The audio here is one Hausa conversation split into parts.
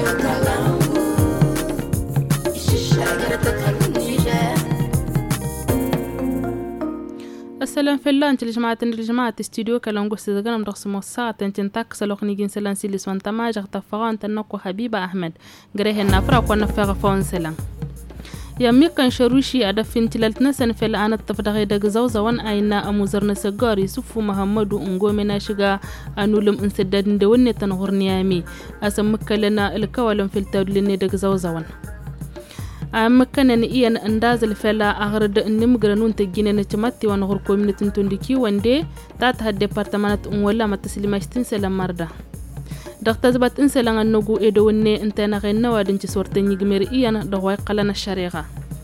السلام فيلا انت الجماعة استوديو كلام قصة زغنا مدرس موسات انت انتاك سلوخ نيجين سلان سيلس وانت ما جغت فغان تنقو حبيبة أحمد غريه النافرة وكونا فاغ فون سلان يامي كان شروشي أدفين تلالتنا سنفل آنا التفدغي داق زوزوان آينا أموزرنا سجار يسوفو محمد ونقو مناشقا أنو لم انسداد ندوني تنغور نيامي أسمك لنا الكوالم في التودليني داق زوزوان مكان إيان أنداز الفلا أغرد النمغرانون تجينا نتمتي ونغر كومينة تندكي وندي تاتها الديبارتمانات ولا ما تسليماشتين سلام مردا دكتور زبط إنسلان النجو إدوني أنتنا غينا وادن تسورتني جمير إيان دغوي قلنا الشريعة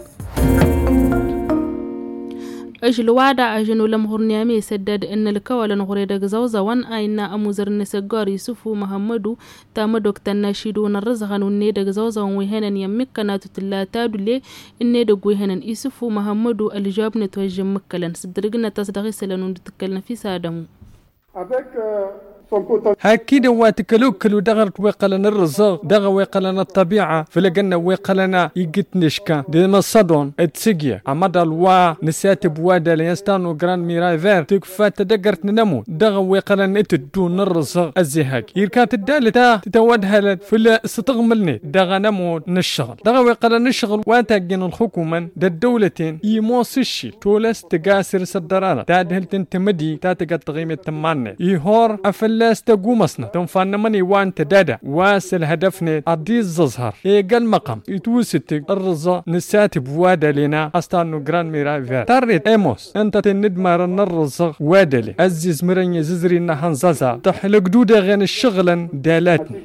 أجل وادا أجنو لمهرنيامي سدد إن الكوالا نغريدا غزوزا وان آينا أموزر نسجار يسوفو محمدو تامدوك تناشيدو نرزغانو نيدا غزوزا ويهنن يمكنا تتلا تادولي النيدا غويهنن يسوفو محمدو الجواب نتوجه مكالن سدرقنا تصدغي سلانو نتكلنا في سادمو هكذا واتكلوكلو دغرت ويقلنا الرزق دغ ويقلنا الطبيعة فلقنا ويقلنا يقت نشكا ديما الصدون اتسقيا عمد الوا نساتب وادا ليستانو جراند ميراي فير تكفى تدقرت نمو دغ ويقلنا اتدون الرزق الزهاك يركات الدالة تتودها فلا ستغملني دغ نمو نشغل دغ ويقلنا نشغل واتاقين الحكومة دا الدولتين يموسشي تولس تقاسر صدرانا تادهل تنتمدي تاتقات تغيمة تماني يهور أفل لا استقومصنا تنفان مني وان تدادا واسل هدفنا عديز زظهر قال مقام يتوسط الرزا نسات بوادا لنا استانو جران ميراي فير تاريت ايموس انت تندمر الرزا وادلي عزيز مرني ززري نحن زازا تحلق دودا غين الشغلا دالاتني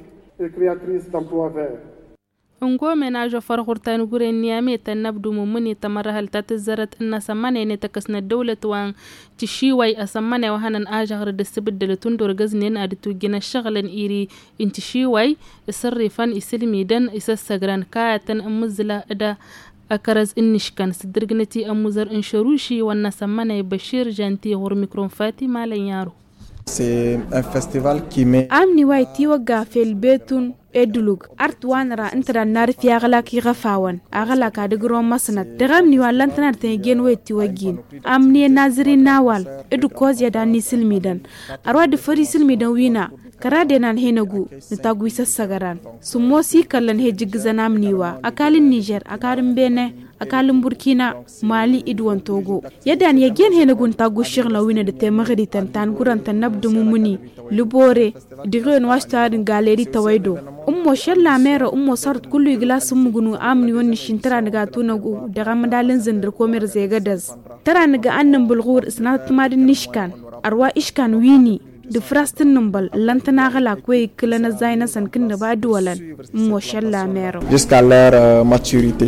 ungo menajo farqurtan gure niyame tanabdu mumuni tamarahal tatzarat inna samane ne takasna dawlat wan tishiway asamane wahanan ajhar disbedel tundur gaznin aditu gina shaglan iri intishiway isrifan islimidan isasagran kaatan amuzla ada akaraz innishkan sidirgnati amuzar inshurushi wan samane bashir janti hor mikron fatima lan yaro c'est un festival qui met amni wayti waga fil betun edulug art wanra intra nar fi agala ki gafawan agala ka de gro masnat de gamni wallan tanar te gen wetti wagin amni nazri nawal edu koz ya dani silmidan arwa de fari silmidan wina karade nan henagu nitagu sagaran sumosi kallan hejigzan amniwa akalin niger akarin bene akalin burkina mali idwan togo yadan ya gen henagun tagu shirla wina de te magri tan guran tanabdu mumuni lubore digren wastad galeri tawaido ummo shalla mera ummo sart kullu iglas mugunu amni wonni shintara naga tunagu daga madalin zindir komer zegadas tara naga annan bulgur isnat madin nishkan arwa ishkan wini de frastin numbal lantana gala koy klana zaina san kinda badu walan ummo shalla mera jusqu'à leur maturité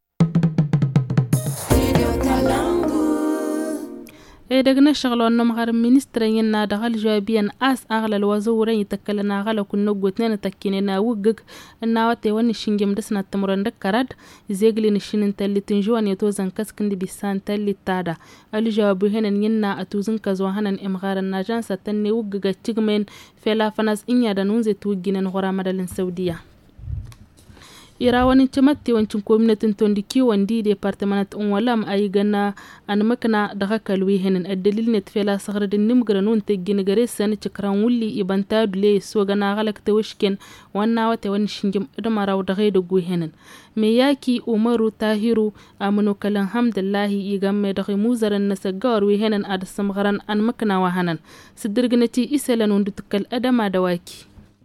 دغنا شغلو انو مغار مينسترين نا دغال جوابيان اس اغلى الوزورين يتكلنا غلا كنا غوتنا تكيننا وغغ اناوتي وني شينجم دسنا تمرن دكراد زيغلي نشين تلي تنجوان يتوزن كسكندي بيسان تلي تادا الجواب هنن ينا اتوزن كزو هنن امغار الناجان ستني وغغ تشغمن فلا فناس انيا دنونزي توغينن غورا مدلن سعوديه irawani chamatti wancin community tondiki wandi department on walam ay ganna an makna daga kalwi henen adalil net fela sagradin nimgranun tegin gare san cikran wulli ibanta dule so gana galak tawshken wanna wate wan shingim idmaraw daga do gu henen me yaki umaru tahiru amunu kalan hamdallahi igamme daga muzaran nasagar wi henen ad samgaran an makna wa hanan sidirgnati isalan tukal adama dawaki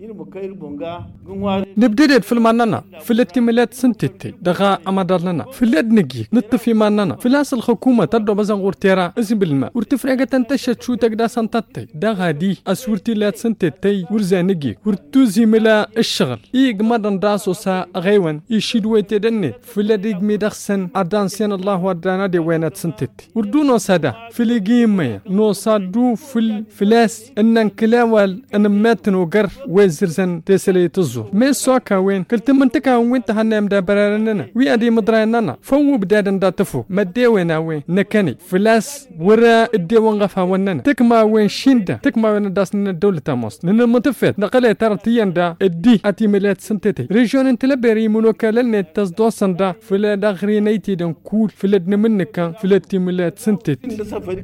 نبدأ في الماننا في الاتمالات سنتتي دغا أمدارنا في الأدنجي نطفي ماننا في لاس الحكومة تردو بزن غورتيرا اسم بالماء ورتفرقة تنتشت شو تقدا سنتتي دغا دي أسورتي لات سنتتي ورزانجي ورتوزي ملا الشغل إيق مدن راسو سا غيوان يشيدوي تدني في الأدنج ميدخسن أدانسيان الله ودانا دي وينات سنتتي وردونو سادا في الجيمية نو سادو في الفلاس إنن كلاوال إن ماتنو قر وزرسن تسلي تزو ما سوكا وين قلت منتكا وين تهنا مدبرنا وي ادي مدراننا فو بدادن داتفو مدي وين وين نكني فلاس ورا ادي ونغفا وننا تكما وين شيندا تكما وين داسنا الدولة تاموس لنا متفت نقل ترتيان دا ادي اتي ملات سنتتي ريجون انتلبري منوكالن تصدوسن دا فلا دغرينيتي دن كول فلا دنمنكا فلا تيملات سنتتي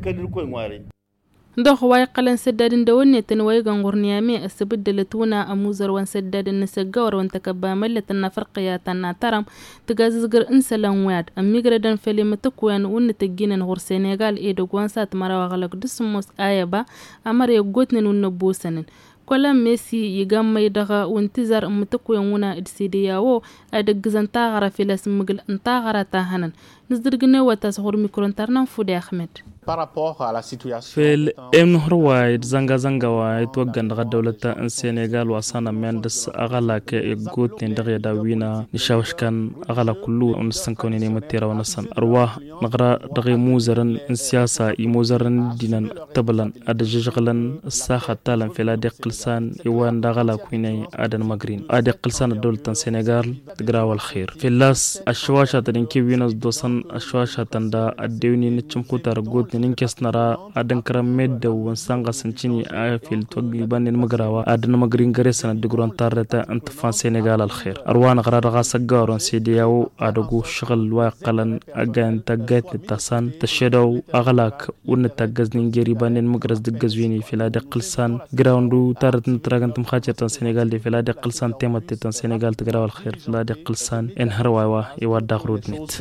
دوخ واي قلن سدادن دوني تنوي غنغورنيامي السبدلتونا اموزر وان سدادن نسغور وان تكبا ملتنا فرقياتنا ترم تغاززغر انسلان واد اميغردن فليمتكوان ون تجينن غور سينيغال ايدو غوانسات مراوا غلق دسموس ايبا امر يغوتنن ونبوسنن كلام ميسي يغام ميدغا وانتظار امتكوان ونا ادسيدياو ادغزن تاغرا فيلاس مغل انتاغرا تاهنن نزدرغنا وتاسغور ميكرونترنا فودي احمد في الامن وايد زنغا وايد وغان دولة السنغال وصانا مندس اغلا كيغوت ندغيا داوينا نشاوشكان اغلا كلو ونسنكوني نيمتيرا ونسن ارواح نغرا دغي موزرن سياسه يموزرن دينن تبلن ادججغلن الساخه تالن فلا دقلسان يوان دغلا كويني ادن مغرين ادقلسان دولة السنغال تغراو الخير في اللاس الشواشة تنكي وينس دوسن الشواشة تندا اديوني نتشمكوتار غوت نينكس نرا ادن كراميد وانسانغا سنتيني افيل توغي بان مغراوا ادن مغرين غريسن دغرون تارتا انت فان سنغال الخير اروان غرا سغارون سيدياو ادغو شغل واقلن اغان تاغات تاسان تشدو اغلاك ون تاغزنين غيري بان مغرز دغزويني فيلا دقلسان غراوندو تارتن تراغنتم خاطر سنغال دي فيلا دقلسان تيمت تن سنغال تغراو الخير فيلا دقلسان ان هرواوا يودا غرودنيت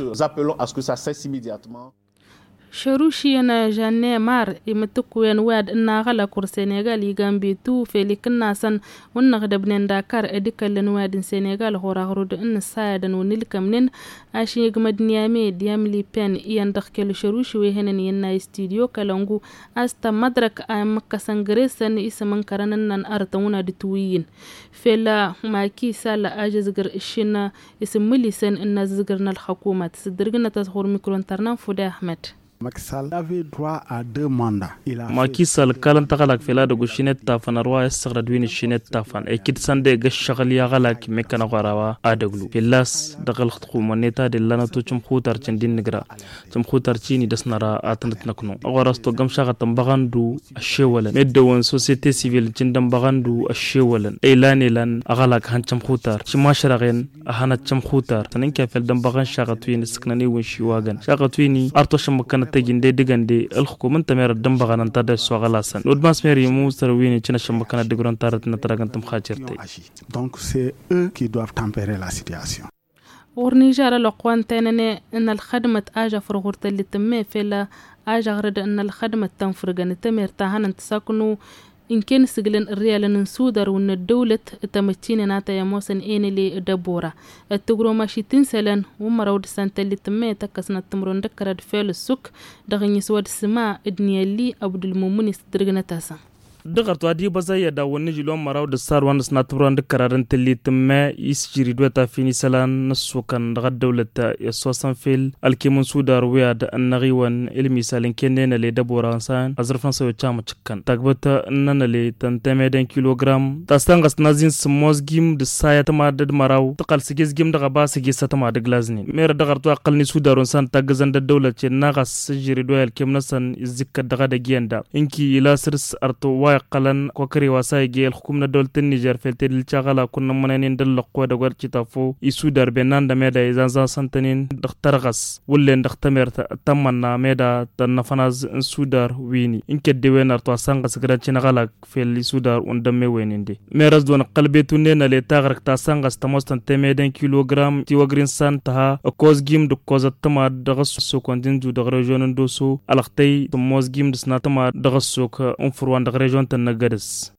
شروشينا جاني مار يمتكوين واد إنا غلا كور سنغال يغامبي تو فيليك الناسان ونغدبنين داكار ادكالن واد سنغال غورا غرود إن السايدن ونلكمنين عشان يغمد نيامي دياملي بين يندخكل شروشي ويهنن ينا استوديو كالونغو استا مدرك آم مكسان غريسان اسمان كرانن أرطونا دتوين فيلا ماكي سالا آجزغر إشينا اسم مليسان إنا زغرنا الحكومة سدرغنا تظهر ميكرون ترنان فودي أحمد Macky Sall avait droit à 2 mandats. Macky Sall kalan tagalak fela de gushinet tafan arwa sagradwini shinet tafan e kit sande gashagli yagalak mekana qarawa adaglu filas dagal khutqu moneta de lana to chum khutar cindin nigra chum khutar chini dasnara atanat nakno awarasto gamshaga tambagandu ashewala medwon société civile cindam bagandu ashewala elan elan agalak han chum khutar chimasharagen ahana chum khutar tanin kafel dam bagan shagatwini sknani won shiwagan shagatwini arto shamakana تجندي دعندي الحكومة تمر الدم بعنا تدا سوغلاسن لودماس ميري موسرويني تنا شمكنا دعوران تارت نتراجن تم خاطرتي. Donc c'est eux qui doivent tempérer la situation. ورنيجار الأقوان تانني إن الخدمة آجا فرغورت اللي تمه فيلا آجا غرد إن الخدمة تنفرغن تمر تاهن تساكنو إن كان سجلن الريال ننسودر وإن الدولة تمتين ناتا يموسن إني لي دبورة التجرو ماشي تنسلن ومرود سنت اللي تمه تكسنا التمرون دكرد فعل السك دغني سواد السماء إدني اللي عبد المؤمن استدرجنا تاسا دغرت وادي بزايا دا ونجلو مراو دسار وانس ناتبرون دكرارن تلي تما يسجري دوتا فيني سلان نسوكان دغ الدولة يسوسن فيل الكيمون سودار وياد النغيوان المثال كنين اللي دبورا انسان ازرفن سوي تشام تشكن تاغبتا نن اللي تنتمي 10 كيلوغرام تاستانغس نازين سموز جيم دسايا تما دد مراو تقال سيجيز جيم دغ با سيجي ستما دغلازني مير دغرت اقلني سودار انسان تاغزن الدولة ناغس سجري دوال كيمنسن يزك دغ دغيندا انكي الى سرس ارتو قلن كوكري واساي جي الحكومة دولة النيجر فلتي الشغلة كنا منين دل قوة دغور تشتافو يسودر بينان دميدا إذا سنتين دخترغس ولين دختمر تمنا ميدا تنفناز سودر ويني إنك ديوين أرتوا سانغس غراتش نغلق في السودر وندمي وينين دي ميراز دون قلبي تونين اللي تاغرق تاسانغس تموستن تميدين كيلوغرام تيوغرين سان تها أكوز جيم دكوز التما دغس سوكون دينجو دغرجون دوسو ألختي تموز جيم دسنا تما دغس سوك انفروان دغرجون تنغرس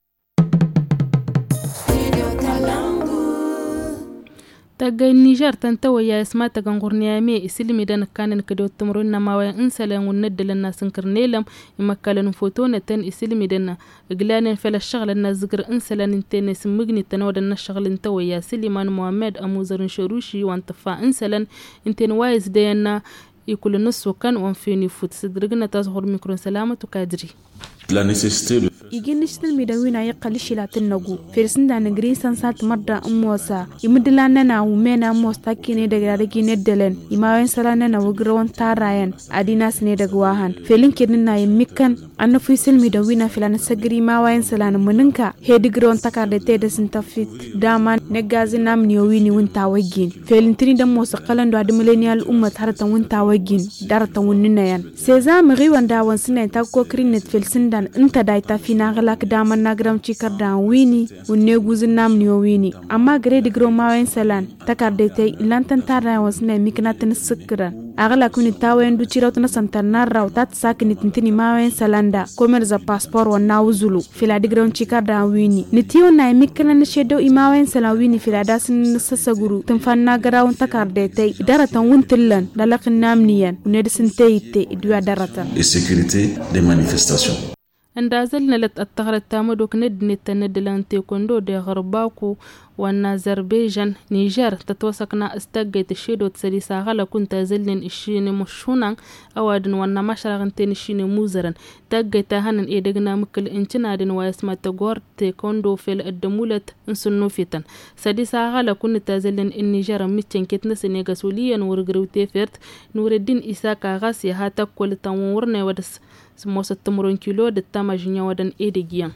تاجي النيجر تنتوي يا اسماء تغنغورنيامي اسلمي دان كانن كدو تمرون ما وين انسلن وند لنا سنكرنيلم يمكلن فوتونه تن اسلمي دنا اغلان فلا الشغل الناس ذكر انسلن تن سمغني تنود الشغل انتوي يا سليمان محمد اموزر شروشي وانتفا انسلن انتن وايز دينا يكل نص وكان وانفيني فوت صدرنا تظهر ميكرو سلامه كادري. iginish tilmi da wina yaqali shilatin nagu firsin da nagrin san sat marda ummosa imidlana na umena mosta kine daga ragi nedelen imawen salana na wugrawon tarayan adina sine daga wahan felin kirnin na yimmikan annafu silmi da wina filana sagri mawayen salana muninka he digron takarda te da sin tafit dama negazi namni wini wunta wagin felin tini da mosa qalando ad millennial ummat haratan wunta wagin daratan wunnina yan seza miri wanda wan sine ta ko krinet felsin dan inta dai ta fina galak dama nagram cikar da wini wunne guzin namni wini amma gre digro mawayen salan takarda te lantan tara wan sine miknatin sukran agala kuni tawen du cirawtuna santanar rawtat sakini tintini mawayen salanda komer za passport wana uzulu fila digron cikar da wini nitiyo na mikna na shedo imawayen salan wini fila dasin sasaguru tunfanna garawun takarda te daratan wuntillan dalakin namniyan unedisin te idwa daratan et sécurité des manifestations. andazalna lat at-tagharat tamadok nednet nedlante kondo de gharbaku wan Azerbaijan Niger tatwasakna istagayt shido tsali sagala kunta zalnin ishine mushunan awadin wan masharagante ishine muzaran tagayta hanan edegna mukal incinadin wasmata gorte kondo fel admulat insunno fitan sadi sagala kunta zalnin in Niger mitchen ketna senega soliyan wurgrewte fert Nureddin Isaka gas ya hata kultan wurne wadas سموسة تمرون كيلو دتما جنيا ودن إيديجيان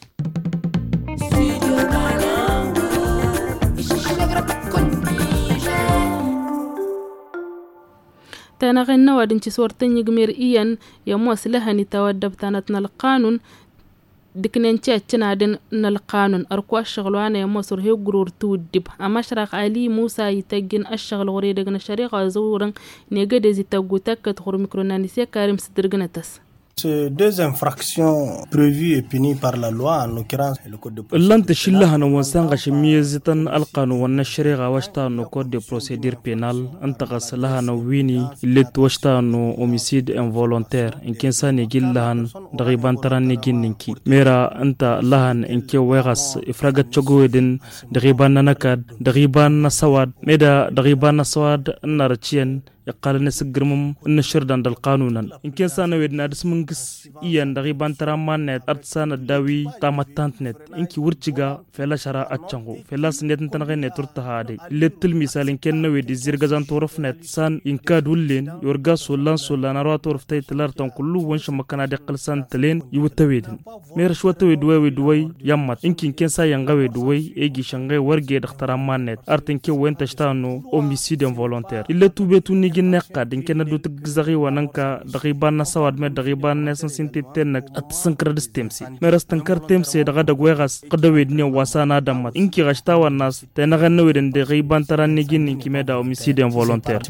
تناغن ودن تسورتن يجمير إيان يموس لها نتودب تانتنا القانون دكنين تشاتنا دن القانون أركوا الشغلوانا يموسر هي قرور تودب أما شرق علي موسى يتجن الشغل غريدة الشريقة زورا نيجد زي تقوتك تخور ميكرونانيسيا كارم سدرجنتس. Ces deux infractions prévues et punies par la loi, en l'occurrence le code de procédure. لن تشلها نوانسان غشميزة القانون والنشريغة واشتانو كود de procédure pénale انتغس لها نويني اللي تواشتانو homicide involontaire إن كنسان يجيل لهن دغيبان تران نجين ننكي ميرا انت لهن إنكي ويغس إفراغت شغويدن دغيبان ننكاد دغيبان نسواد ميدا دغيبان نسواد النارتشين يقال نسجرمم النشر دان القانون إن كان سنة ودنا دسمنكس إيان دغيبان ترامان نت أرتسان الداوي تامتانت نت إنكي ورتشجا فلا شراء أتشانغو فلا سنيت نتنغي نتورتها هذه لتل مثال إن كان نويد زيرجازان تورف نت سان إن كادولين يورجا سولان روات تورف تيتلار تون كله وانش مكان هذا قلسان تلين يوتويدن ميرش وتويدوي يمت إنكي كان ساينغوي دوي إيجي شنغي ورجي دخترامان نت أرتنكي وين تشتانو homicide involontaire إلا توبيتوني نقا دين كنا دو تغزغي وننكا دغيبان نسواد مي دغيبان نسن سنتي تنك اتسنكر دستمسي مرستنكر تمسي دغا دغويغاس قدويدني واسانا دمت انكي غشتا والناس تنغنويدن دغيبان تراني جين انكي ميدا homicide involontaire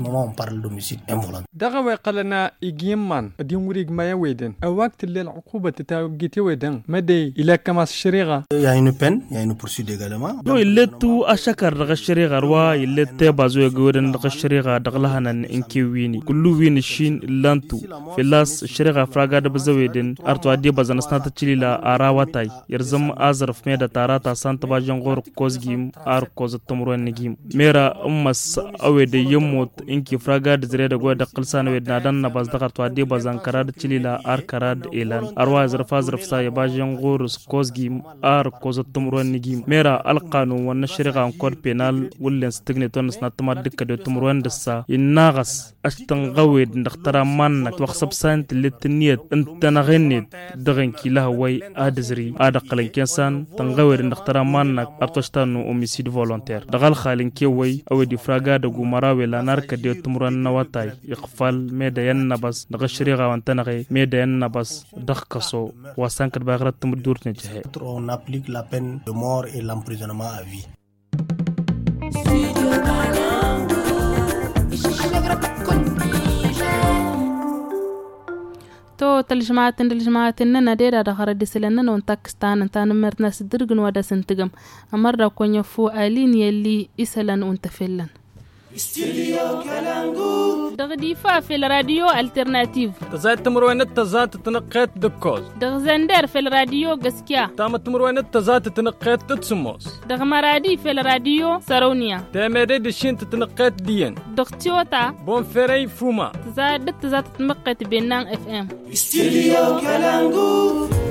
دغا ويقلنا يجيمان دين وريق ما يويدن وقت اللي العقوبة تتاوجيتي ويدن مدي الى كما الشريغة يا une peine il y a une poursuite également لو يلتو اشكر دغ الشريغة روا يلتي بازو يغودن دغ الشريغة دغلهنا إنكي ويني كلو وين الشين لانتو في اللاس الشريغة فراغا دبزويدن أرتو عدي بزان سناتا تشليلا آراواتاي يرزم آزرف ميدا تاراتا سانتا باجان غور كوزجيم آر كوز التمروين نجيم ميرا أمس أويد يموت إنكي فراغا دزريدا غوي دقلسان ويد نادان نباز دقرتو عدي بزان كراد تشليلا آر كراد إيلان أروا آزرف سايا باجان غور كوزجيم آر كوز التمروين نجيم ميرا القانون والنشريغة انكور بينال ولين ستغنيتون سناتما دكا دو تمروين دسا الناغس أشتنغويد نختار مانا توخصب سانت اللي تنيت انت نغنيت دغن كي لها وي ادزري ادقلن كنسان تنغويد نختار مانا ارتوشتانو homicide volontaire دغال خالن كي وي او دي فراغا دغو مراوي لا ناركا دي تمرن نواتاي يقفل ميدا ينبس دغ شريغا وانتنغي ميدا ينبس دخكسو وسانك باغرات تمدور نجه on applique la peine de mort et l'emprisonnement à vie. تو الجماعات إننا ديدا دخل ديسلنا ونتاكستان انتان مرتنا سدرقن ودا سنتقم أمرا كون يفو آلين يلي إسلان ونتفلن استديو كالانغو دغديفا في الراديو الترناتيف تزايد تمروين تزات تنقيت دكوز دغزندر في الراديو قسكيا تام تمروين تزات تنقيت تتسموس دغمرادي في الراديو سارونيا تاميري دشين تنقيت دين دغتيوتا بون فيري فوما تزايد تزات تنقيت بينان FM استديو كالانغو